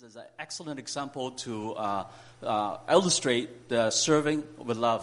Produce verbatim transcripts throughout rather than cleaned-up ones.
is an excellent example to uh, uh, illustrate the serving with love.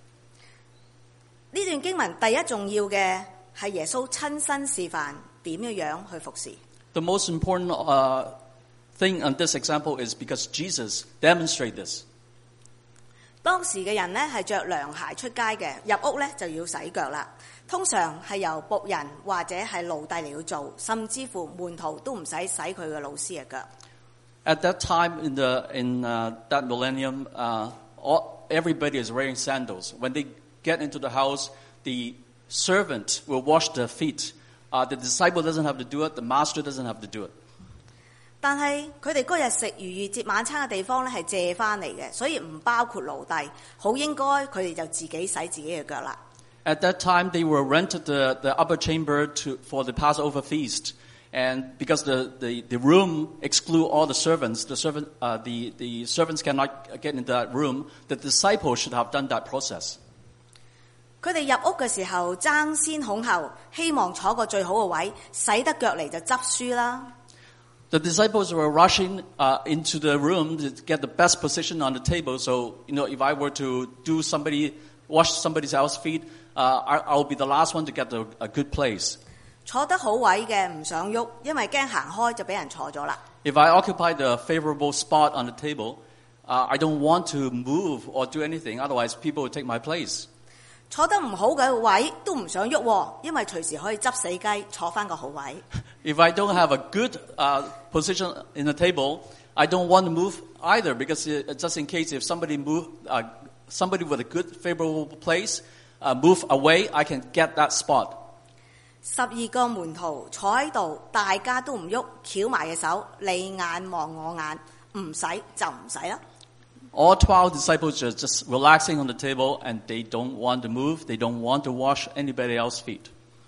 呢段經文第一重要嘅係耶穌親身示範點樣樣去服侍。 The most important uh, thing on this example is because Jesus demonstrated this. 當時嘅人呢係着涼鞋出街嘅，入屋呢就要洗腳啦。通常係由僕人或者係奴隸嚟到做，甚至乎門徒都唔使洗佢嘅老師嘅腳。 At that time in the in uh, that millennium, uh, all, everybody is wearing sandals. When they get into the house, the servant will wash their feet. Uh, the disciple doesn't have to do it. The master doesn't have to do it. 但係佢哋嗰日食逾越節晚餐嘅地方咧係借翻嚟嘅，所以唔包括奴隸，好應該佢哋就自己洗自己嘅腳啦。 At that time, they were rented the, the upper chamber to, for the Passover feast. And because the, the, the room exclude all the servants, the servant, uh, the, the servants cannot get into that room, the disciples should have done that process. 佢哋入屋嘅時候爭先恐後，希望坐個最好嘅位，洗得腳嚟就執書啦。 The disciples were rushing uh, into the room to get the best position on the table. So, you know, if I were to do somebody, wash somebody else's feet, uh, I, I'll be the last one to get the, a good place. 坐得好位嘅唔想喐，因為驚行開就俾人坐咗啦。 If I occupy the favorable spot on the table, uh, I don't want to move or do anything. Otherwise, people will take my place. 坐得唔好嘅位都唔想喐，因為隨時可以執死雞坐翻個好位。 If I don't have a good uh, position in the table, I don't want to move either, because uh, just in case if somebody move, uh, somebody with a good favorable place uh, move away, I can get that spot. 十二個門徒坐喺度，大家都唔喐，翹埋嘅手，你眼望我眼，唔使就唔使啦。 All twelve disciples are just relaxing on the table, and they don't want to move. They don't want to wash anybody else's feet.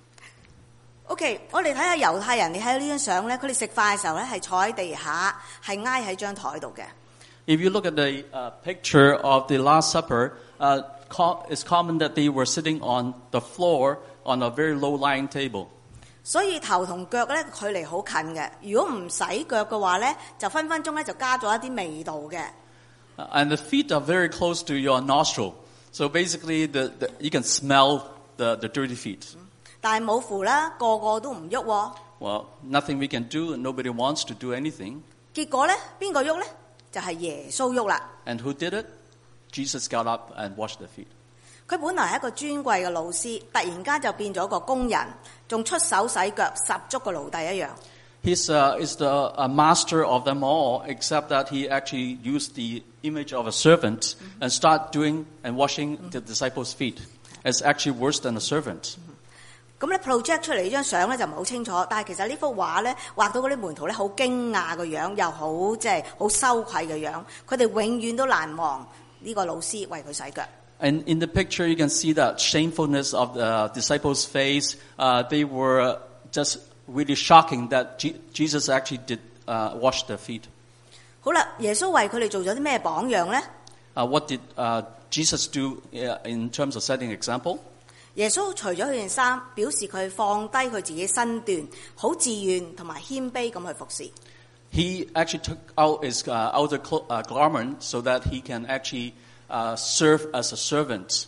OK， 我哋睇下猶太人，你睇到呢張相咧，佢哋食飯嘅時候咧係坐喺地下，係挨喺張台度嘅。 If you look at the uh, picture of the Last Supper, uh, it's common that they were sitting on the floor on a very low-lying table. 所以頭同腳咧距離好近嘅，如果唔洗腳嘅話咧，就分分鐘咧就加咗一啲味道嘅。 Uh, and the feet are very close to your nostril, so basically the, the, you can smell the, the dirty feet. 但係冇符啦，個個都唔喐。 Well, nothing we can do, and nobody wants to do anything. 結果咧，邊個喐咧？就係耶穌喐啦。 And who did it? Jesus got up and washed their feet. 佢本來係一個尊貴嘅老師，突然間就變咗個工人，仲出手洗腳，十足個奴隸一樣。 He's uh, is the uh, master of them all, except that he actually used the image of a servant mm-hmm. and start doing and washing mm-hmm. the disciples' feet. It's actually worse than a servant. 咁咧 project 出嚟呢張相咧就唔係好清楚，但係其實呢幅畫咧畫到嗰啲門徒咧好驚訝個樣，又好即係好羞愧嘅樣，佢哋永遠都難忘呢個老師為佢洗腳。 And in the picture, you can see that shamefulness of the disciples' face. Uh, they were just really shocking that G- Jesus actually did uh, wash their feet. 好啦，耶穌為佢哋做咗啲咩榜樣咧？ Uh, what did uh, Jesus do uh, in terms of setting example? 耶穌除咗佢件衫，表示佢放低佢自己身段，好自願同埋謙卑咁去服侍。 He actually took out his uh, outer cl- uh, garment so that he can actually uh, serve as a servant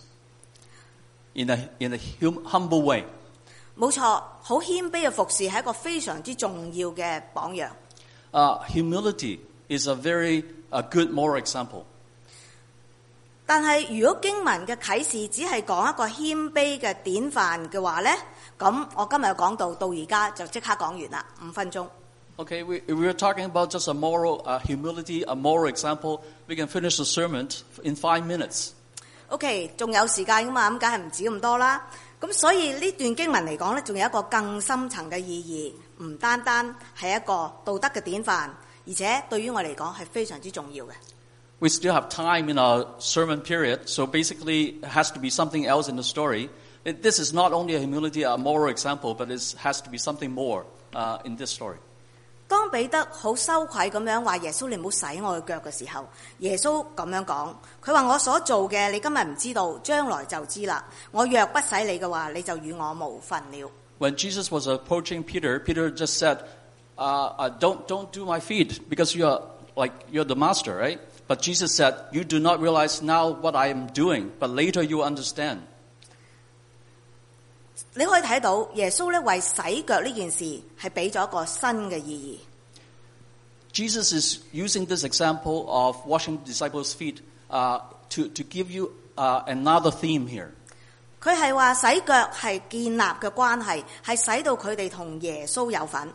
in a in a hum- humble way. 冇錯，好謙卑嘅服侍係一個非常之重要嘅榜樣。 Uh, humility is a very uh, good moral example. 但係如果經文嘅啟示只係講一個謙卑嘅典範嘅話咧，咁我今日講到到而家就即刻講完啦，五分鐘。 Okay, we we were talking about just a moral uh, humility, a moral example. We can finish the sermon in five minutes. OK， 仲有時間噶嘛？咁梗係唔止咁多啦。咁所以呢段經文嚟講咧，仲有一個更深層嘅意義，唔單單係一個道德嘅典範，而且對於我嚟講係非常之重要嘅。 We still have time in our sermon period, so basically it has to be something else in the story. It, this is not only a humility, a moral example, but it has to be something more uh, in this story. 當彼得好羞愧咁樣話耶穌你唔好洗我嘅腳嘅時候，耶穌咁樣講，佢話我所做嘅你今日唔知道，將來就知啦。我若不洗你嘅話，你就與我無分了。 When Jesus was approaching Peter, Peter just said, uh, uh, "Don't don't do my feet because you are like you're the master, right? But Jesus said, you do not realize now what I am doing, but later you will understand. 你可以睇到耶穌咧為洗腳呢件事係俾咗一個新嘅意義。 Jesus is using this example of washing the disciples' feet uh, to, to give you uh, another theme here. 佢係話洗腳係建立嘅關係，係使到佢哋同耶穌有份。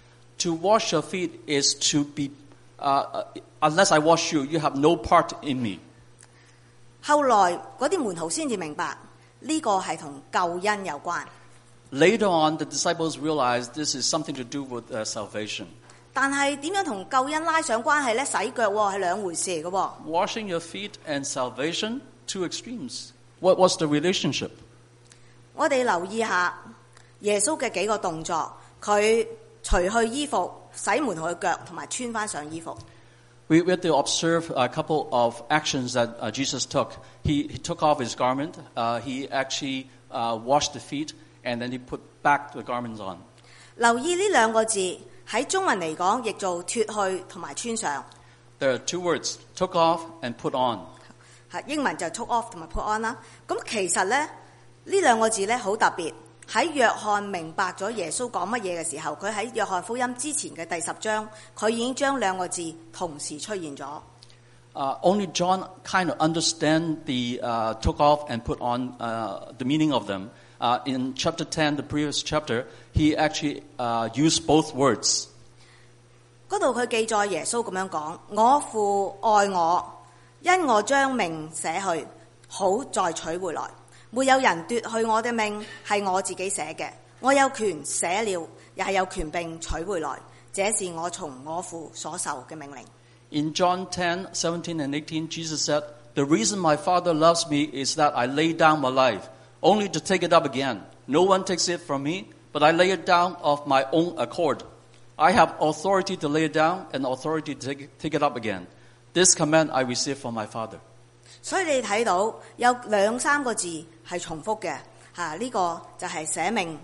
To wash your feet is to be, uh, unless I wash you, you have no part in me. 後來嗰啲門徒先至明白呢個係同救恩有關。 Later on, the disciples realized this is something to do with uh, salvation. 但係點樣同救恩拉上關係咧？洗腳喎係兩回事嚟嘅喎。 Washing your feet and salvation, two extremes. What was the relationship? 我哋留意下耶穌嘅幾個動作，佢除去衣服、洗門徒嘅腳，同埋穿翻上衣服。 We, we have to observe a couple of actions that uh, Jesus took. He, he took off his garment. Uh, he actually uh, washed the feet, and then he put back the garments on. 留意呢兩個字喺中文嚟講，譯做脱去同埋穿上。 There are two words, took off and put on. 係英文就 took off 同埋 put on 啦。咁其實咧呢兩個字咧好特別。喺約翰明白咗耶穌講乜嘢嘅時候，佢喺約翰福音之前嘅第十章，佢已經將兩個字同時出現咗。 Uh, only John kind of understand the uh, took off and put on uh, the meaning of them. Uh, in chapter ten, the previous chapter, he actually uh, used both words. 嗰度佢記載耶穌咁樣講：我父愛我，因我將命捨去，好再取回來。沒有人奪去我的命，係我自己捨嘅。我有權捨了，也係有權並取回來。這是我從我父所受嘅命令。 In John ten, seventeen and eighteen, Jesus said, "The reason my Father loves me is that I lay down my life, only to take it up again. No one takes it from me, but I lay it down of my own accord. I have authority to lay it down and authority to take it, take it up again. This command I received from my Father." 所以你睇到有兩三個字係重複嘅，嚇呢個就係捨命。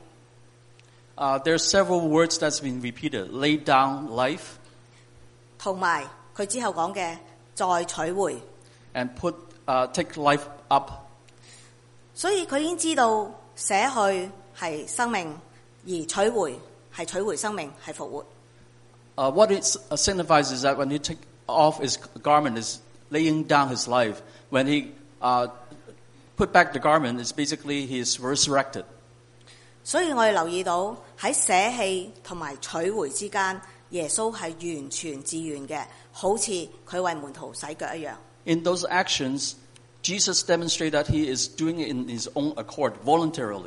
Uh, there are several words that's been repeated: lay down life, 同埋佢之後講嘅再取回。 and put uh, take life up. 所以佢已經知道捨去係生命，而取回係取回生命，係復活。 Uh, what it signifies is that when he took off his garment, is laying down his life. When he uh, put back the garment, it's basically he is resurrected. 所以我哋留意到喺捨棄同埋取回之間，耶穌係完全自願嘅，好似佢為門徒洗腳一樣。 In those actions, Jesus demonstrated that he is doing it in his own accord, voluntarily.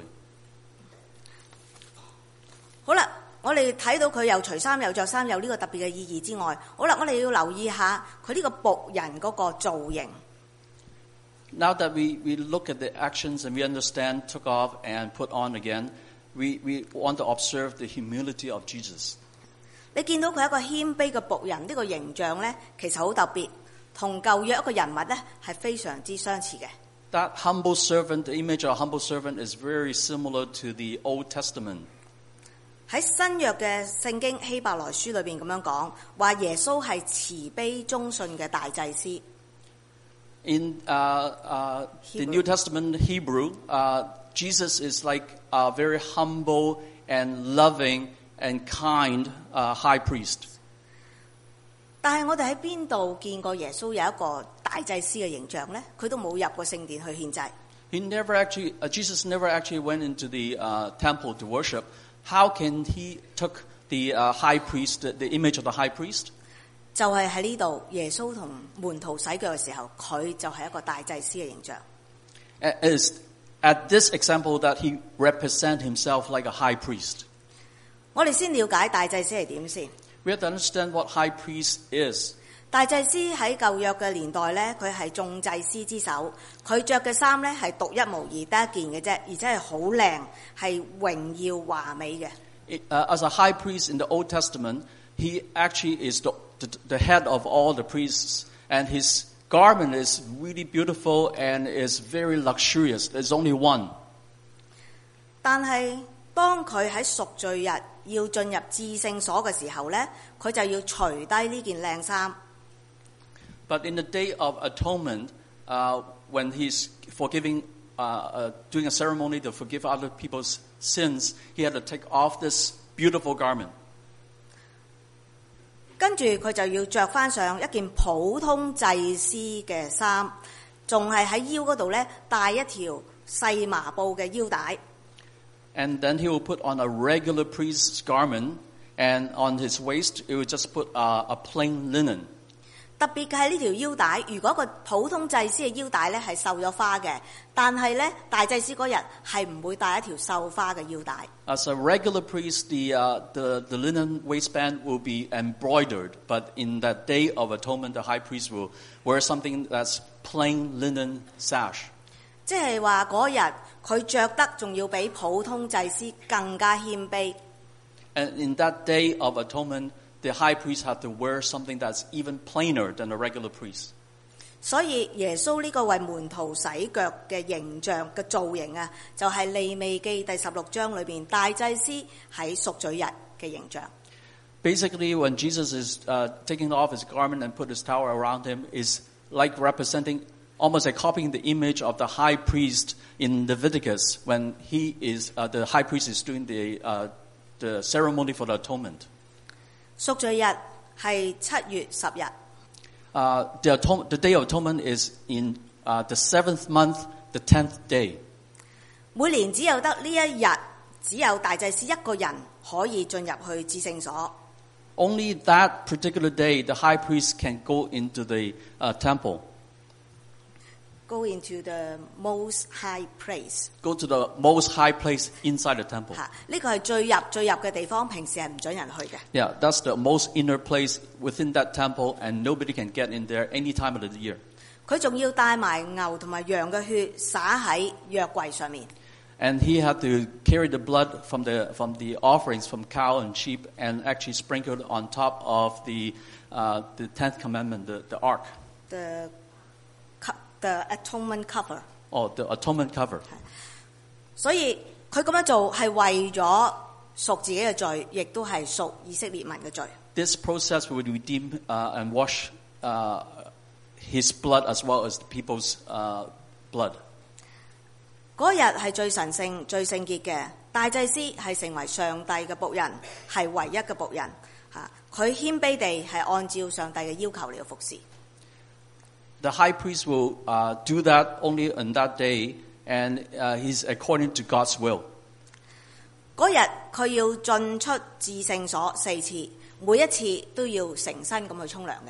好啦，我哋睇到佢又除衫又着衫，有呢個特別嘅意義之外，好啦，我哋要留意下佢呢個僕人嗰個造型。 Now that we, we look at the actions and we understand took off and put on again, we, we want to observe the humility of Jesus. 你見到佢一個謙卑嘅僕人呢個形象咧，其實好特別，同舊約一個人物咧係非常之相似嘅。 That humble servant, the image of a humble servant is very similar to the Old Testament. 喺新約嘅聖經希伯來書裏邊咁樣講，話耶穌係慈悲忠信嘅大祭司。 In uh, uh, the New Testament Hebrew, uh, Jesus is like a very humble and loving and kind uh, high priest. 但係我哋喺邊度見過耶穌有一個大祭司嘅形象呢？佢都冇入過聖殿去獻祭。 He never actually, uh, Jesus never actually went into the uh, temple to worship. How can he took the uh, high priest, the, the image of the high priest? 就係喺呢度，耶穌同門徒洗腳嘅時候，佢就係一個大祭司嘅形象。 It is at this example that he represents himself like a high priest. 我哋先了解大祭司係點先。 We have to understand what high priest is. 大祭司喺舊約嘅年代咧，佢係眾祭司之首，佢着嘅衫咧係獨一無二得一件嘅啫，而且係好靚，係榮耀華美嘅。 It, uh, as a high priest in the Old Testament, he actually is the, the, the head of all the priests, and his garment is really beautiful and is very luxurious. There's only one. 但係當佢喺贖罪日要進入至聖所嘅時候咧，佢就要除低呢件靚衫。 But in the Day of Atonement, uh, when he's forgiving, uh, uh, doing a ceremony to forgive other people's sins, he had to take off this beautiful garment. 跟住佢就要着翻上一件普通祭司嘅衫，仲係喺腰嗰度咧帶一條細麻布嘅腰帶。 And then he will put on a regular priest's garment, and on his waist, he will just put uh, a plain linen. 特別嘅係呢條腰帶，如果個普通祭司嘅腰帶咧係繡咗花嘅，但係咧大祭司嗰日係唔會帶一條繡花嘅腰帶。 As a regular priest, the, uh, the, the linen waistband will be embroidered, but in that Day of Atonement, the high priest will wear something that's plain linen sash. 即係話嗰日佢着得仲要比普通祭司更加謙卑。 And in that Day of Atonement, the high priest had to wear something that's even plainer than a regular priest. 所以耶穌呢個為門徒洗腳嘅形象嘅造型啊，就係利未記第十六章裏邊大祭司喺贖罪日嘅形象。 Basically, when Jesus is uh, taking off his garment and put his towel around him, is like representing, almost like copying the image of the high priest in Leviticus when he is uh, the high priest is doing the uh, the ceremony for the atonement. 贖罪日係七月十日。 Uh, the, atone- the Day of Atonement is in uh, the seventh month, the tenth day. 每年只有得呢一日，只有大祭司一個人可以進入去至聖所。 Only that particular day, the high priest can go into the uh, temple. Go into the most high place. Go to the most high place inside the temple. 嚇，呢個係最入最入嘅地方，平時係唔準人去嘅。 Yeah, that's the most inner place within that temple, and nobody can get in there any time of the year. 佢仲要帶埋牛同埋羊嘅血灑喺約櫃上面。 And he had to carry the blood from the from the offerings from cow and sheep, and actually sprinkled on top of the uh, the tenth commandment, the, the ark. The the atonement cover. Oh, the atonement cover. 所以佢咁樣做係為咗贖自己嘅罪，亦都係贖以色列民嘅罪。 This process would redeem uh, and wash uh, his blood as well as the people's uh, blood. 嗰日係最神聖、最聖潔嘅，大祭司係成為上帝嘅僕人，係唯一嘅僕人。嚇，佢謙卑地係按照上帝嘅要求嚟服侍。 The high priest will uh, do that only on that day, and uh, he's according to God's will. 嗰日佢要進出至聖所四次，每一次都要成身咁去沖涼嘅。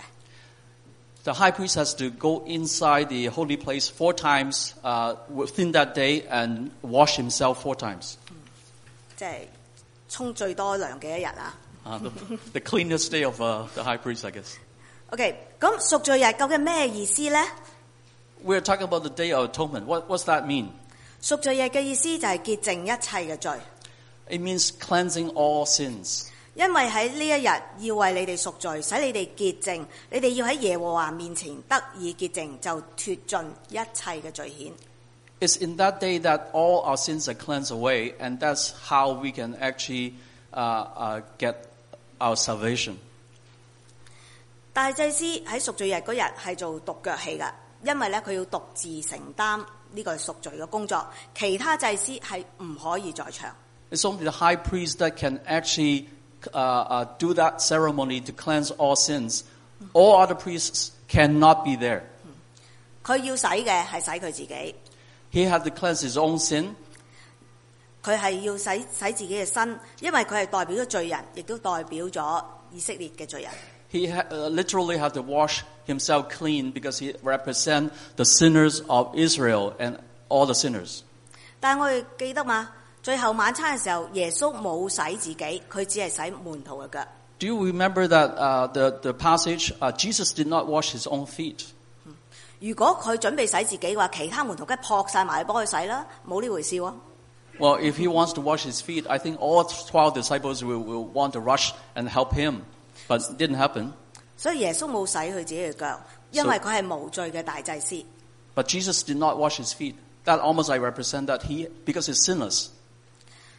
The high priest has to go inside the holy place four times uh, within that day and wash himself four times. 即係沖最多涼嘅一日啊！ Uh, the, the cleanest day of uh, the high priest, I guess. OK， 咁贖罪日究竟咩意思咧？ We're talking about the Day of Atonement. What what's that mean? 贖罪日嘅意思就係潔淨一切嘅罪。 It means cleansing all sins. 因為喺呢一日要為你哋贖罪，使你哋潔淨，你哋要喺耶和華面前得以潔淨，就脫盡一切嘅罪愆。 It's in that day that all our sins are cleansed away, and that's how we can actually uh, uh, get our salvation. 大祭司喺贖罪日嗰日係做獨腳戲㗎，因為咧佢要獨自承擔呢個贖罪嘅工作，其他祭司係唔可以在場。 It's only the high priest that can actually uh, uh, do that ceremony to cleanse all sins. All other priests cannot be there. 佢要洗嘅係洗佢自己。 He had to cleanse his own sin. 佢係要洗洗自己嘅身，因為佢係代表咗罪人，亦都代表咗以色列嘅罪人。 He ha- uh, literally had to wash himself clean because he represents the sinners of Israel and all the sinners. 但係我哋記得嘛，最後晚餐嘅時候，耶穌冇洗自己，佢只係洗門徒嘅腳。 Do you remember that uh, the the passage? Uh, Jesus did not wash his own feet. 如果佢準備洗自己嘅話，其他門徒梗係撲晒埋去幫佢洗啦，冇呢回事喎。 Well, if he wants to wash his feet, I think all twelve disciples will, will want to rush and help him, but it didn't happen. 所以耶穌冇洗佢自己嘅腳，因為佢係無罪嘅大祭司。 But Jesus did not wash his feet. That almost I represent that he because he's sinless.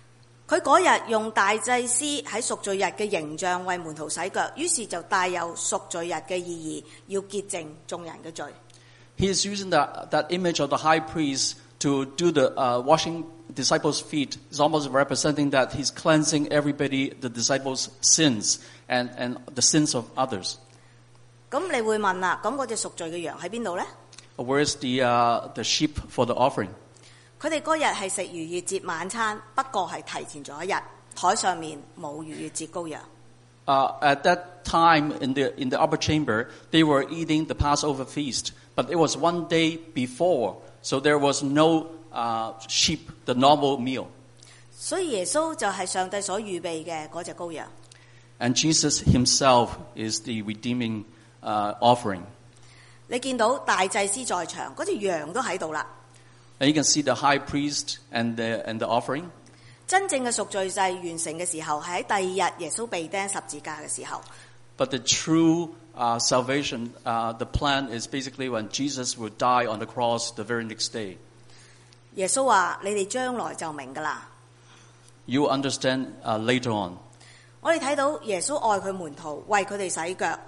佢嗰日用大祭司喺贖罪日嘅形象為門徒洗腳，於是就帶有贖罪日嘅意義，要潔淨眾人嘅罪。 He is using that, that image of the high priest to do the uh, washing disciples' feet. It's almost representing that he's cleansing everybody, the disciples' sins and, and the sins of others. 咁你會問啦，咁嗰隻贖罪嘅羊喺邊度呢？ Where's the, uh, the sheep for the offering? 佢哋嗰日係食逾越節晚餐，不過係提前咗一日，台上面冇逾越節羔羊。 Uh, at that time in the, in the upper chamber, they were eating the Passover feast, but it was one day before, so there was no uh, sheep, the normal meal. 所以耶穌就係上帝所預備嘅嗰隻羔羊。 And Jesus himself is the redeeming uh, offering. 你見到大祭司在場，嗰隻羊都喺度啦。 And you can see the high priest and the, and the offering. 真正嘅贖罪祭完成嘅時候，係喺第二日耶穌被釘十字架嘅時候。 But the true uh, salvation, uh, the plan is basically when Jesus would die on the cross the very next day. 耶穌話：你哋將來就明㗎啦。 You will understand uh, later on. 我哋睇到耶穌愛佢門徒，為佢哋洗腳。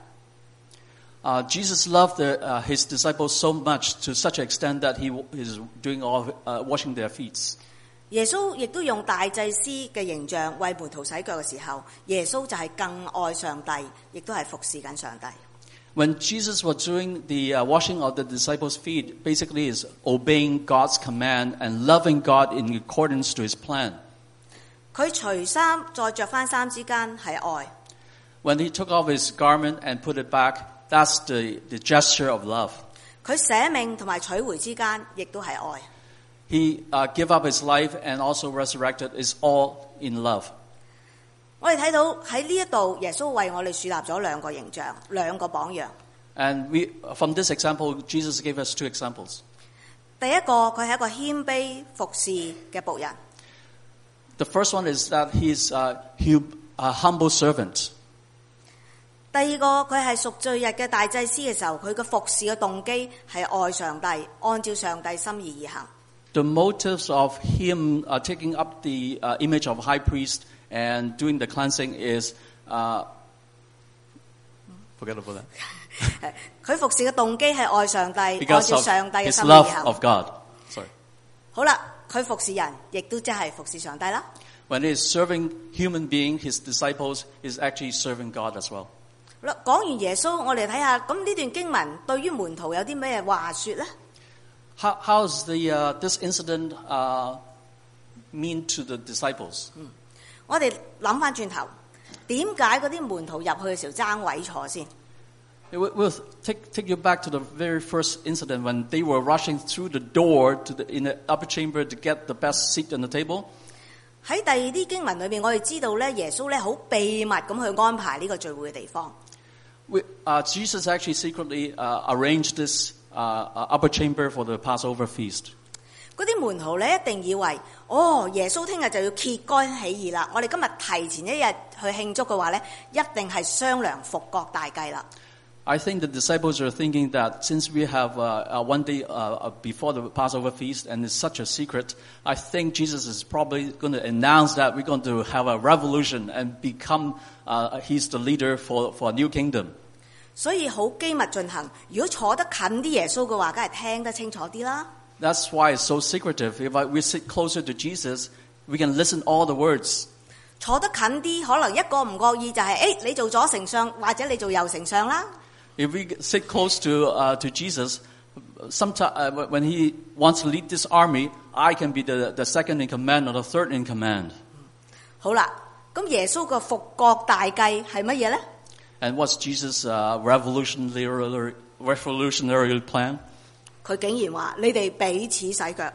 Uh, Jesus loved the, uh, his disciples so much to such an extent that he is doing all uh, washing their feet. 耶穌亦都用大祭司嘅形象為門徒洗腳嘅時候，耶穌就係更愛上帝，亦都係服侍緊上帝。 When Jesus was doing the uh, washing of the disciples' feet, basically is obeying God's command and loving God in accordance to his plan. 佢除衫再着翻衫之間係愛。 When he took off his garment and put it back, that's the, the gesture of love. 佢捨命同埋取回之間，亦都係愛。 He uh, gave up his life and also resurrected is all in love. 我哋睇到喺呢一度，耶穌為我哋樹立咗兩個形象，兩個榜樣。 And we, from this example, Jesus gave us two examples. 第一個，佢係一個謙卑服侍嘅僕人。 The first one is that he's a, a humble servant. 第二個，佢係贖罪日嘅大祭司嘅時候，佢嘅服侍嘅動機係愛上帝，按照上帝心意而行。 The motives of him uh, taking up the uh, image of high priest and doing the cleansing is uh, forget about that. 佢服侍嘅動機係愛上帝，按 Because 照 of 上帝嘅 his 心意 love 而行。 of God. Sorry. 好啦，佢服侍人，亦都即係服侍上帝啦。 When he is serving human being, his disciples is actually serving God as well. 好啦，講完耶穌，我哋睇下咁呢段經文對於門徒有啲咩話說咧？ How, how is the uh, this incident uh, mean to the disciples? 我哋諗翻轉頭，點解嗰啲門徒入去嘅時候爭位坐先？ It will take take you back to the very first incident when they were rushing through the door to the in the upper chamber to get the best seat on the table. 喺第二啲經文裏面，我哋知道咧，耶穌咧好秘密咁去安排呢個聚會嘅地方。 We, uh, Jesus actually secretly uh, arranged this uh, upper chamber for the Passover feast. 嗰啲門徒咧一定以為，哦，耶穌聽日就要揭竿起義啦！我哋今日提前一日去慶祝嘅話咧，一定係商量復國大計啦。 I think the disciples are thinking that since we have uh, uh, one day uh, before the Passover feast and it's such a secret, I think Jesus is probably going to announce that we're going to have a revolution and become, uh, he's the leader for, for a new kingdom. 所以好機密進行。如果坐得近啲耶穌嘅話，梗係聽得清楚啲啦。 That's why it's so secretive. If I, we sit closer to Jesus, we can listen all the words. 坐得近啲，可能一個唔覺意就係、是，誒，你做左丞相，或者你做右丞相啦。 If we sit close to uh, to Jesus, sometimes uh, when he wants to lead this army, I can be the the second in command or the third in command. 好啦，咁耶穌嘅復國大計係乜嘢咧？ And what's Jesus' uh, revolutionary revolutionary plan? 佢竟然話：你哋彼此洗腳。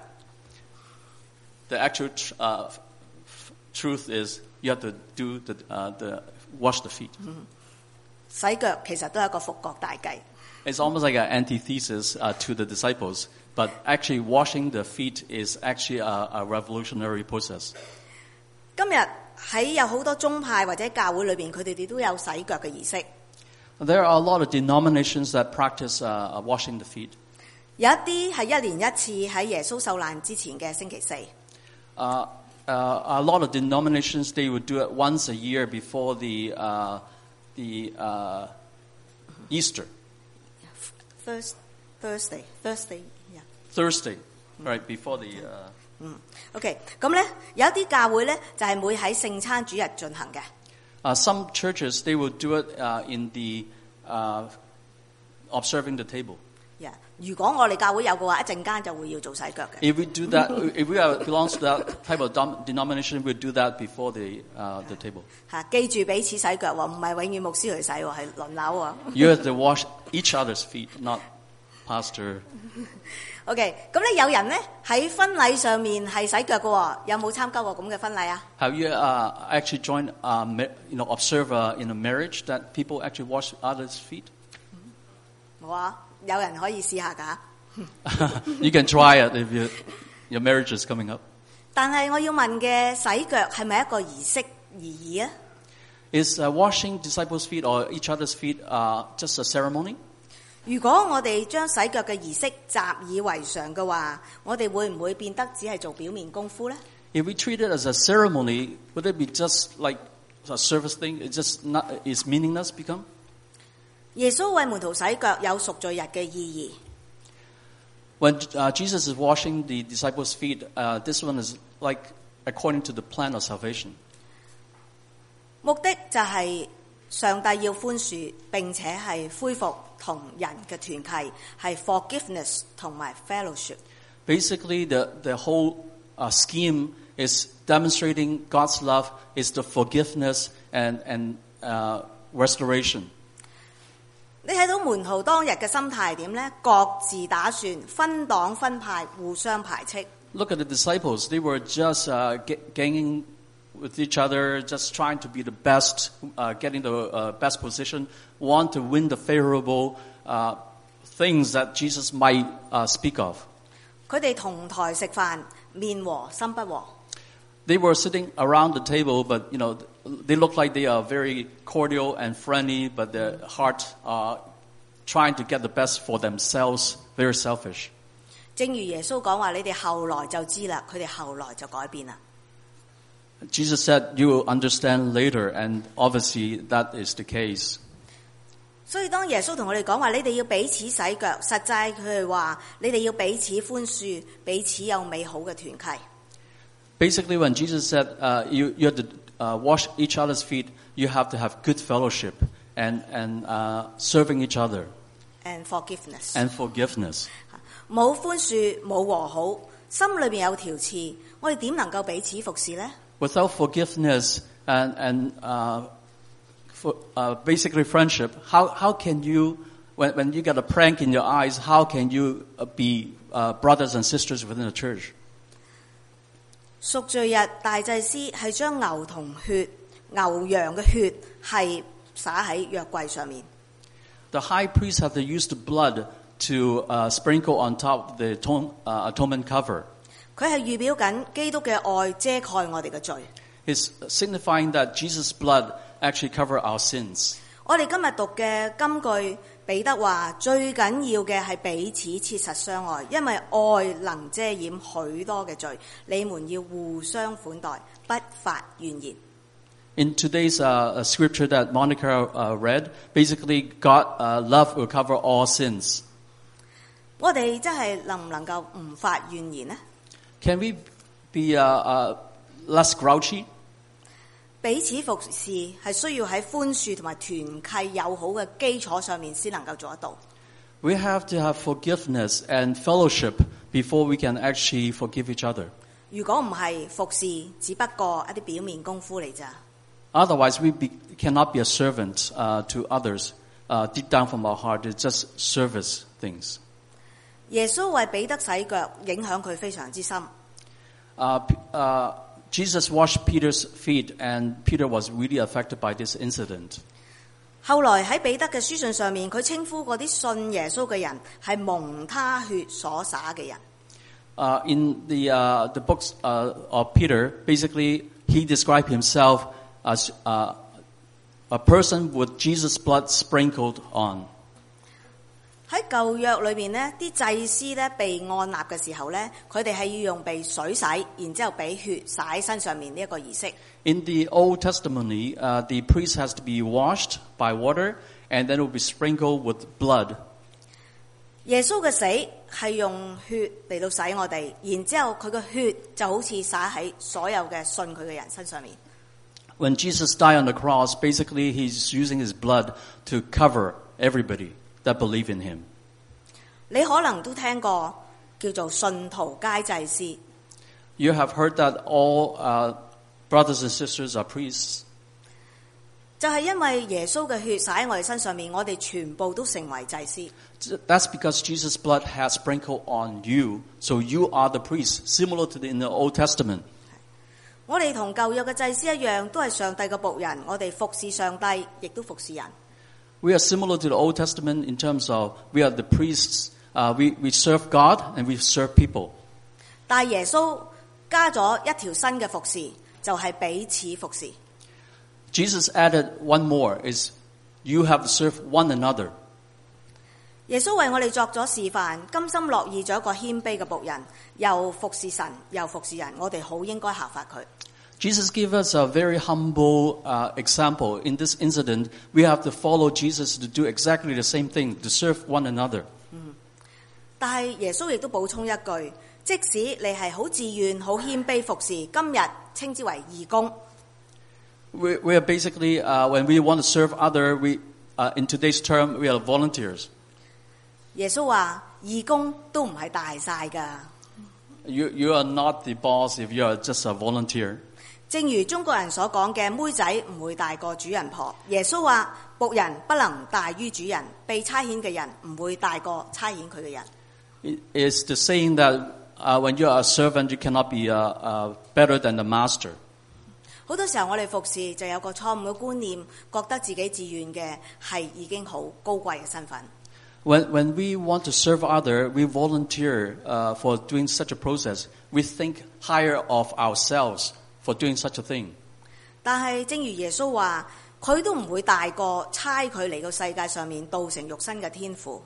The actual tr- uh, f- truth is you have to do the uh, the wash the feet. 洗腳其實都係一個復國大計。 It's almost like an antithesis uh, to the disciples, but actually washing the feet is actually a, a revolutionary process. 今日喺有好多宗派或者教會裏邊，佢哋哋都有洗腳嘅儀式。 There are a lot of denominations that practice uh, washing the feet. 有一啲係一年一次喺耶穌受難之前嘅星期四。 Uh, uh, a lot of denominations, they would do it once a year before the uh, the uh, Easter. Thursday, Thursday, Thursday, yeah. Thursday, right before the. Uh, 嗯 ，OK， 咁咧有一啲教會咧就係會喺聖餐主日進行嘅。 Uh, some churches, they will do it uh, in the uh, observing the table. Yeah. 如果我哋教會有嘅話，一陣間就會要做洗腳嘅。 If we do that, if we are, belongs to that type of dom- denomination, we do that before the uh, the table. 嚇，記住彼此洗腳喎，唔係永遠牧師去洗喎，係輪流喎。 You have to wash each other's feet, not pastor. OK， 咁咧有人咧喺婚禮上面係洗腳嘅喎，有冇參加過咁嘅婚禮啊 Have you uh, actually joined, uh, ma- you know, observe uh, in a marriage that people actually wash others' feet? 冇啊，有人可以試下㗎。 You can try it if you, your marriage is coming up. 但係我要問嘅洗腳係咪一個儀式而已啊？ Is uh, washing disciples' feet or each other's feet uh, just a ceremony? 如果我哋將洗腳嘅儀式習以為常嘅話，我哋會唔會變得只係做表面功夫咧？ If we treat it as a ceremony, would it be just like a service thing? It just not, is meaningless become? 耶穌為門徒洗腳有贖罪日嘅意義。 When uh, Jesus is washing the disciples' feet, uh, this one is like according to the plan of salvation. 目的就係上帝要寬恕，並且係恢復同人嘅團契，係 forgiveness 同埋 fellowship。 Basically, the, the whole uh, scheme is demonstrating God's love, is the forgiveness and, and uh, restoration. 你睇到門徒當日嘅心態點呢？各自打算，分黨分派，互相排斥。 Look at the disciples. They were just uh, g- ganging with each other, just trying to be the best, uh, getting the uh, best position, want to win the favorable uh, things that Jesus might uh, speak of. 佢哋同台食飯，面和心不和。 They were sitting around the table, but you know they look like they are very cordial and friendly, but their heart are trying to get the best for themselves, very selfish. 正如耶穌講話，你哋後來就知啦，佢哋後來就改變啦。 Jesus said, "You will understand later," and obviously that is the case. 所以當耶穌同我哋講話，你哋要彼此洗腳，實際佢係話你哋要彼此寬恕，彼此有美好嘅團契。 Basically, when Jesus said, uh, you, you have to uh, wash each other's feet, you have to have good fellowship and, and uh, serving each other And forgiveness， and forgiveness. 冇寬恕冇和好，心裏邊有條刺，我哋點能夠彼此服侍呢？ Without forgiveness and, and uh, for, uh, basically friendship, how, how can you, when, when you get a prank in your eyes, how can you uh, be uh, brothers and sisters within the church? 贖罪日大祭司係將牛同血、牛羊嘅血係灑喺約櫃上面。 The high priest have to use the blood to uh, sprinkle on top of the atone, uh, atonement cover. 佢係預表緊基督嘅愛遮蓋我哋嘅罪。 It's signifying that Jesus' blood actually cover our sins. 我哋今日讀嘅金句，彼得話最緊要嘅係彼此切實相愛，因為愛能遮掩許多嘅罪。你們要互相款待，不發怨言。 In today's uh, scripture that Monica uh, read, basically God uh, love will cover all sins. 我哋真係能唔能夠唔發怨言呢？ Can we be uh, uh, less grouchy? 彼此服侍係需要喺寬恕同埋團契友好嘅基礎上面先能夠做得到。 We have to have forgiveness and fellowship before we can actually forgive each other. 如果唔係，服侍只不過一啲表面功夫嚟咋。 Otherwise, we be, cannot be a servant uh, to others. Uh, deep down from our heart, it's just service things. 耶穌為彼得洗腳，影響佢非常之深。 Uh, uh, Jesus washed Peter's feet, and Peter was really affected by this incident. 後來喺彼得嘅書信上面，佢稱呼嗰啲信耶穌嘅人係蒙他血所灑嘅人。 Uh, in the uh, the books uh, of Peter, basically he described himself as uh, a person with Jesus' blood sprinkled on. 喺舊約裏面呢，啲祭司咧被按立嘅時候咧，佢哋係要用被水洗，然之後俾血灑喺身上面呢一個儀式。 In the Old Testament, uh, the priest has to be washed by water, and then it will be sprinkled with blood. 耶穌嘅死係用血嚟到洗我哋，然之後佢嘅血就好似灑喺所有嘅信佢嘅人身上面。 When Jesus died on the cross, basically he's using his blood to cover everybody that believe in him. 你可能都聽過叫做信徒皆祭司。 You have heard that all uh, brothers and sisters are priests. 就係因為耶穌嘅血灑喺我哋身上面，我哋全部都成為祭司。 That's because Jesus' blood has sprinkled on you, so you are the priests, similar to the, in the Old Testament. 我哋同舊約嘅祭司一樣，都係上帝嘅僕人，我哋服侍上帝，亦都服侍人。 We are similar to the Old Testament in terms of we are the priests, uh, we, we serve God and we serve people. 但係耶穌加咗一條新嘅服侍，就係彼此服侍。 Jesus added one more, is you have to serve one another. 耶穌為我哋作咗示範，甘心樂意做一個謙卑嘅僕人，又服侍神，又服侍人，我哋好應該效法佢。 Jesus gave us a very humble uh, example. In this incident, we have to follow Jesus to do exactly the same thing, to serve one another. 嗯，但係耶穌亦都補充一句，即使你係好自願、好謙卑服侍，今日稱之為義工。 We, we are basically, uh, when we want to serve other, we, uh, in today's term, we are volunteers. 耶穌話：義工都唔係大晒㗎。 You, you are not the boss if you are just a volunteer. 正如中國人所講嘅，妹仔唔會大過主人婆。耶穌話：僕人不能大於主人，被差遣嘅人唔會大過差遣佢嘅人。 It is the saying that uh, when you are a servant, you cannot be uh, uh, better than the master. 好多時候我哋服侍就有個錯誤嘅觀念，覺得自己自願嘅係已經好高貴嘅身份。 When, when we want to serve other, we volunteer uh, for doing such a process. We think higher of ourselves for doing such a thing. 但係正如耶穌話，佢都唔會大過差佢嚟到世界上面道成肉身嘅天父。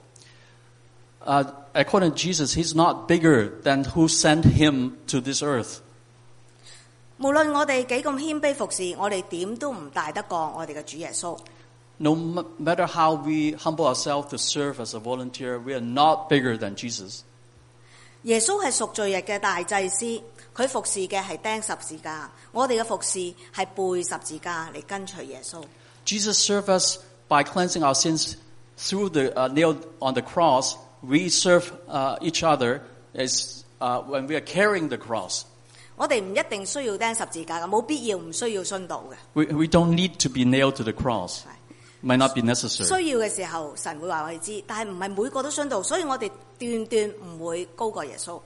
Uh, according to Jesus, he's not bigger than who sent him to this earth. 無論我哋幾咁謙卑服侍，我哋點都唔大得過我哋嘅主耶穌。 No matter how we humble ourselves to serve as a volunteer, we are not bigger than Jesus. 耶穌係贖罪日嘅大祭司，佢服侍嘅係釘十字架，我哋嘅服侍係背十字架嚟跟隨耶穌。 Jesus served us by cleansing our sins through the uh, nail on the cross. We serve uh, each other as uh, when we are carrying the cross. 我哋唔一定需要釘十字架嘅，冇必要唔需要殉道嘅。 We, we don't need to be nailed to the cross. Might not be necessary. 需要嘅時候，神會話我哋知，但係唔係每個都殉道，所以我哋斷斷唔會高過耶穌。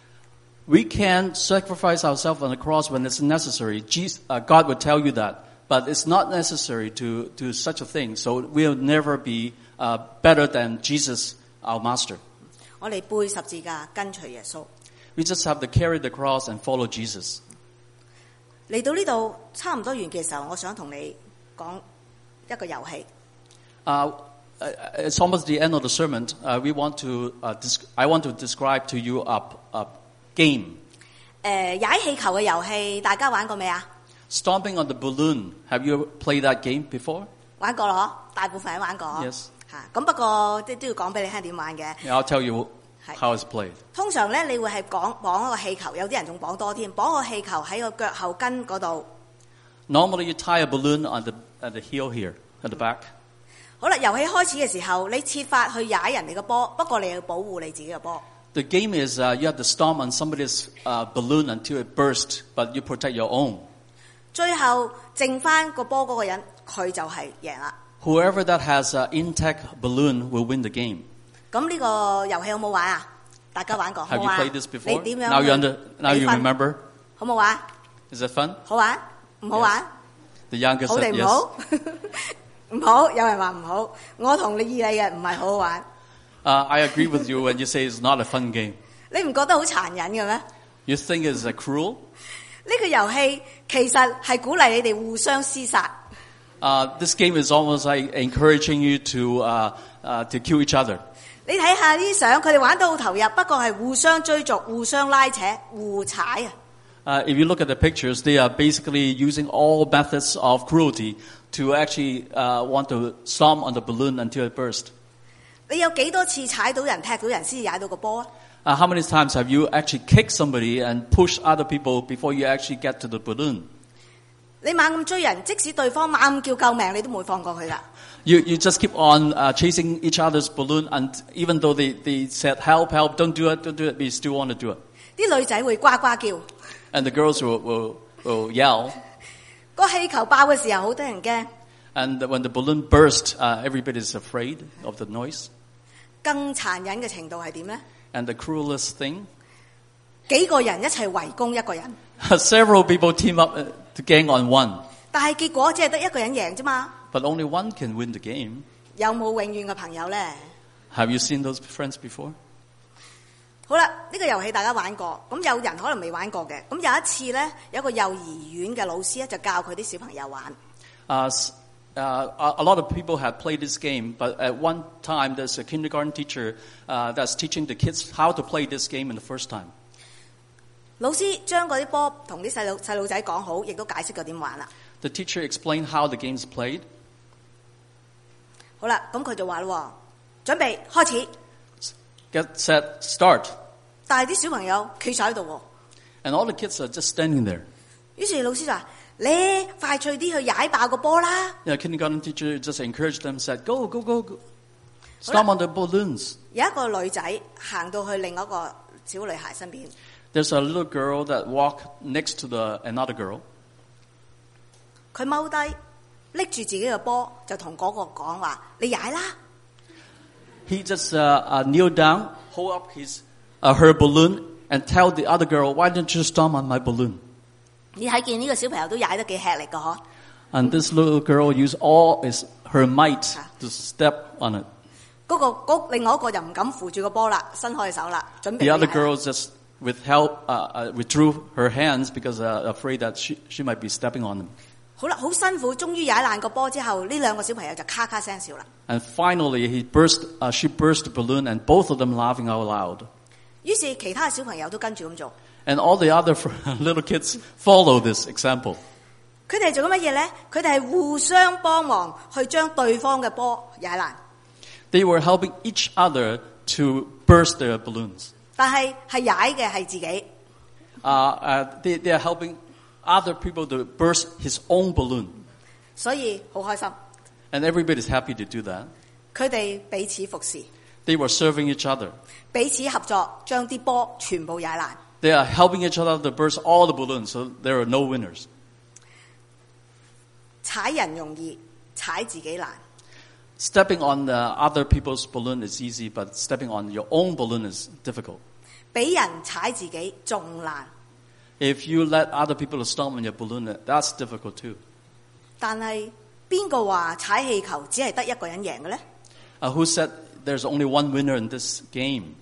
We can sacrifice ourselves on the cross when it's necessary. Jesus, uh, God would tell you that, but it's not necessary to do such a thing. So we'll never be uh, better than Jesus, our Master. 我哋背十字架跟隨耶穌。 We just have to carry the cross and follow Jesus. 嚟到呢度差唔多完嘅時候，我想同你講一個遊戲。 Uh, it's almost the end of the sermon. Uh, we want to. Uh, disc- I want to describe to you a, a game. 誒，踩氣球嘅遊戲，大家玩過未啊？ Stomping on the balloon. Have you played that game before? 玩過咯，大部分人玩過。 Yes. 嚇，咁不過即係都要講俾你聽點玩嘅。 Yeah, I'll tell you how it's played. 通常咧，你會係綁綁一個氣球，有啲人仲綁多添，綁個氣球喺個腳後跟嗰度。 Normally, you tie a balloon on the at the heel here, at the back. 好啦，遊戲開始嘅時候，你設法去踩人哋嘅波，不過你要保護你自己嘅波。 The game is uh, you have to stomp on somebody's uh, balloon until it bursts, but you protect your own. 最後剩翻個波嗰個人，佢就係贏啦。 Whoever that has an intact balloon will win the game. 咁呢個遊戲好冇玩啊？大家玩過，好 Have you 玩？ played this 你 before? 點樣 Now you under, now 比 you 分 remember. 好冇玩？ Is it fun? 好玩？唔好玩？ The youngest 好 said 定唔 yes. 好？唔好，有人話唔好。我同你意你嘅唔係好好玩。 Uh, I agree with you when you say it's not a fun game. 你唔覺得好殘忍嘅咩？ You think it's uh, cruel? 呢個遊戲其實係鼓勵你哋互相廝殺。 Uh, this game is almost like encouraging you to uh, uh, to kill each other. 你睇下呢啲相，佢哋玩得好投入，不過係互相追逐、互相拉扯、互踩啊！ Uh, if you look at the pictures, they are basically using all methods of cruelty to actually uh, want to stomp on the balloon until it burst. 你有幾多次踩到人、踢到人先踩到個波啊？ Uh, how many times have you actually kicked somebody and pushed other people before you actually get to the balloon? 你猛咁追人，即使對方猛咁叫救命，你都唔會放過佢㗎。 You you just keep on uh, chasing each other's balloon, and even though they, they said help, help, don't do it, don't do it, but you still want to do it. 啲女仔會呱呱叫， And the girls will will, will yell. 個氣球爆嘅時候好得人驚。 And when the balloon burst, uh, everybody is afraid of the noise. 更殘忍嘅程度係點咧？ And the cruelest thing, 幾個人一齊圍攻一個人， several people team up uh, to gang on one, 但係結果只係得一個人贏啫嘛。 but only one can win the game. 有冇永遠嘅朋友咧？ Have you seen those friends before? 好啦，呢個遊戲大家玩過，咁有人可能未玩過嘅。咁有一次咧，有一個幼兒園嘅老師咧就教佢啲小朋友玩。 Uh, s- uh, a a lot of people have played this game, but at one time there's a kindergarten teacher uh, that's teaching the kids how to play this game in the first time. 老師將嗰啲波同啲細路細路仔講好，亦都解釋過點玩啦。 The teacher explained how the game's played. 好啦，咁佢就話咯，準備開始。 Get set, start. 但係啲小朋友企晒喺度喎， And all the kids are just standing there. 於是老師就話：你快脆啲去踩爆個波啦！ The kindergarten teacher just encouraged them, said, go, go, go, go. Stomp on the balloons. 有一個女仔行到去另一個小女孩身邊， There's a little girl that walked next to the another girl. 佢踎低拎住自己嘅波，就同嗰個講話：你踩啦！ He just uh, uh, kneeled down, hold up his uh, her balloon, and tell the other girl, why don't you stomp on my balloon? 你睇見呢個小朋友都踩得幾吃力㗎嗬？ And this little girl used all his, her might to step on it. 嗰、個嗰另外一個就唔敢扶住個波啦，伸開手啦，準備 The other 去踩啦 girl just withheld, uh, uh, withdrew her hands because uh, afraid that she, she might be stepping on them. 好啦，好辛苦，終於踩爛個波之後，呢兩個小朋友就咔咔聲笑啦。 And finally, he burst. Uh, she burst the balloon, and both of them laughing out loud. 於是其他小朋友都跟住咁做。 And all the other little kids follow this example. 佢哋做緊乜嘢咧？佢哋係互相幫忙去將對方嘅波踩爛， They were helping each other to burst their balloons. 但係係踩嘅係自己。 Uh, uh, they, they are helping other people to burst his own balloon. 所以好開心。 And everybody's happy to do that. 佢哋彼此服侍， They were serving each other. 彼此合作，將啲波全部踩爛。 They are helping each other to burst all the balloons, so there are no winners. 踩人容易，踩自己難。 Stepping on the other people's balloon is easy, but stepping on your own balloon is difficult. 俾人踩自己仲難。 If you let other people stomp on your balloon, that's difficult too. 但係邊個話踩氣球只係得一個人贏嘅咧？ Uh, who said there's only one winner in this game?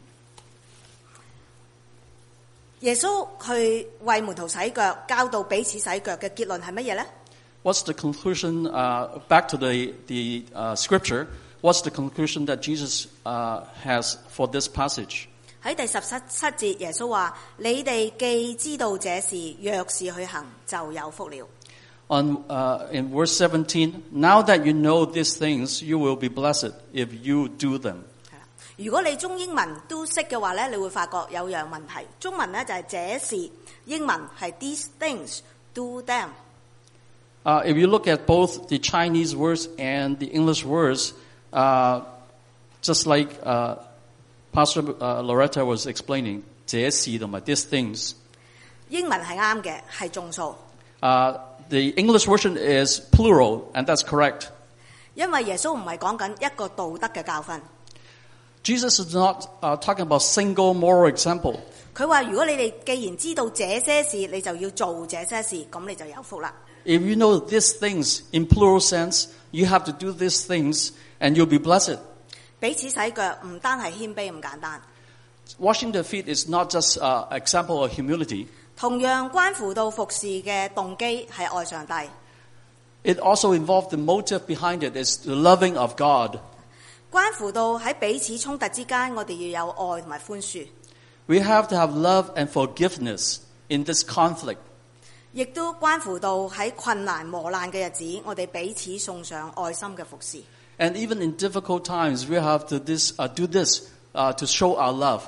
耶穌去為門徒洗腳，教導彼此洗腳嘅結論係乜嘢咧？ What's the conclusion, uh, back to the, the uh, scripture, what's the conclusion that Jesus uh, has for this passage? 喺第十七七節，耶穌話：你哋既知道這事，若是去行，就有福了。 On, uh, in verse seventeen, now that you know these things, you will be blessed if you do them. 如果你中英文都識嘅話咧，你會發覺有樣問題。中文咧就係這事，英文係 these things do them。 Uh, if you look at both the Chinese words and the English words, uh, just like uh, Pastor uh, Loretta was explaining, 這事同埋 these things. 英文係啱嘅，係眾數。 Uh, the English version is plural, and that's correct. 因為耶穌唔係講緊一個道德嘅教訓。 Jesus is not uh, talking about single moral example. 佢話：如果你哋既然知道這些事，你就要做這些事，咁你就有福啦。 If you know these things in plural sense, you have to do these things, and you'll be blessed. 彼此洗腳唔單係謙卑咁簡單， Washing the feet is not just an uh, example of humility. 同樣關乎到服侍嘅動機係愛上帝。 It also involved the motive behind it is the loving of God. 關乎到喺彼此衝突之間，我哋要有愛同埋寬恕。 We have to have love and forgiveness in this conflict. 亦都關乎到喺困難磨難嘅日子，我哋彼此送上愛心嘅服侍。 And even in difficult times, we have to this, uh, do this uh, to show our love.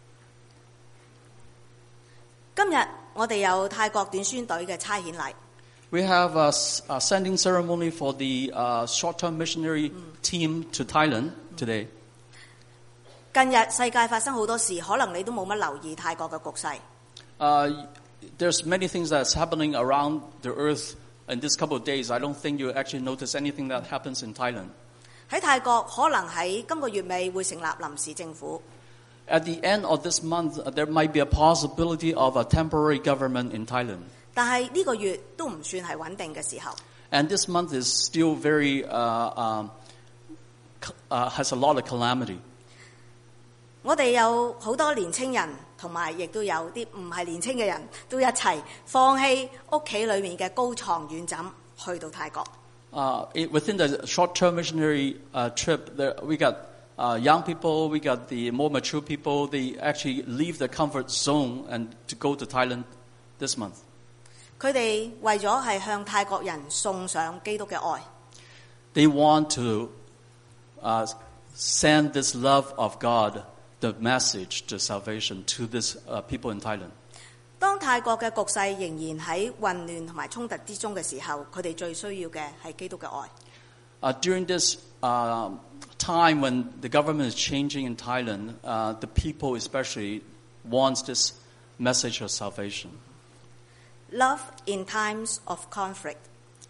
今日我哋有泰國短宣隊嘅差遣禮。 We have a, a sending ceremony for the uh, short-term missionary team to Thailand today. 近日世界發生好多事，可能你都冇乜留意泰國嘅局勢。 Uh, there's many things that's happening around the earth in this couple of days. I don't think you actually notice anything that happens in Thailand. 喺泰國可能喺今個月尾會成立臨時政府。 At the end of this month, uh, there might be a possibility of a temporary government in Thailand. 但係呢個月都唔算係穩定嘅時候。 And this month is still very, uh, um, uh, has a lot of calamity. 我哋有好多年青人，同埋亦都有啲唔係年青嘅人都一齊放棄屋企裏面嘅高床軟枕，去到泰國。 Uh, it, within the short-term missionary uh, trip, there, we got uh, young people, we got the more mature people. They actually leave their comfort zone and to go to Thailand this month. 佢哋為咗係向泰國人送上基督嘅愛。 They want to uh, send this love of God, the message to salvation to this uh, people in Thailand. 當泰國嘅局勢仍然喺混亂同埋衝突之中嘅時候，佢哋最需要嘅係基督嘅愛。 Uh, during this uh, time when the government is changing in Thailand, uh, the people especially wants this message of salvation. Love in times of conflict。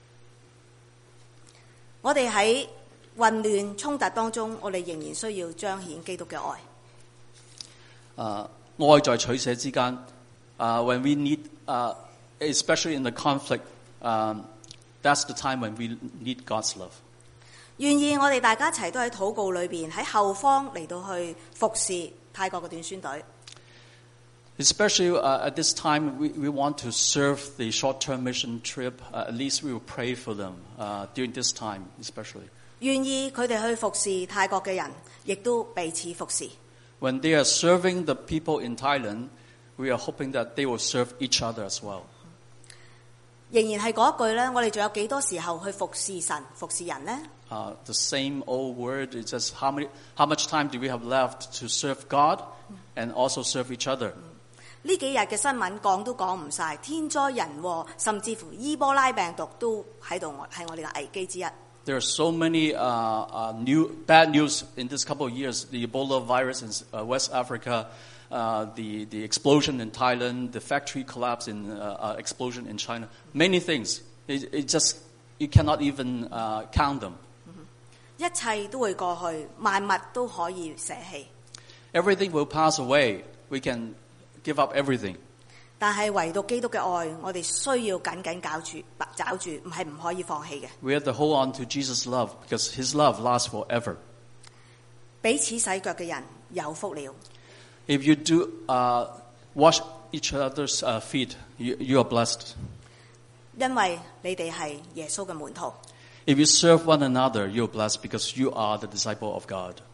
我哋喺混亂衝突當中，我哋仍然需要彰顯基督嘅愛。 Uh, 愛在取捨之間。Uh, when we need, uh, especially in the conflict, um, that's the time when we need God's love. 願意我哋大家一齊都喺禱告裏邊喺後方嚟到去服侍泰國嘅短宣隊。 Especially uh, at this time, we, we want to serve the short-term mission trip. Uh, at least we will pray for them uh, during this time, especially. 願意佢哋去服侍泰國嘅人，亦都彼此服侍。 When they are serving the people in Thailand, we are hoping that they will serve each other as well. 仍然係嗰一句咧，我哋仲有幾多時候去服侍神、服侍人呢？ Uh, the same old word. It's just how many, how much time do we have left to serve God and also serve each other? 呢幾日嘅新聞講都講唔晒，天災人禍，甚至乎伊波拉病毒都喺度係我哋嘅危機之一。 There are so many uh, uh, new bad news in this couple of years. The Ebola virus in uh, West Africa, uh, the the explosion in Thailand, the factory collapse in uh, uh, explosion in China. Many things. It, it just you cannot even uh, count them. 一切都會過去，萬物都可以捨棄。 Everything will pass away. We can give up everything. 但係唯獨基督嘅愛，我哋需要緊緊抓住，抓住，唔係唔可以放棄嘅。 We have to hold on to Jesus' love because His love lasts forever. 彼此洗腳嘅人有福了。 If you do uh, wash each other's uh, feet, you, you are blessed. 因為你哋係耶穌嘅門徒。 If you serve one another, you are blessed because you are the disciple of God.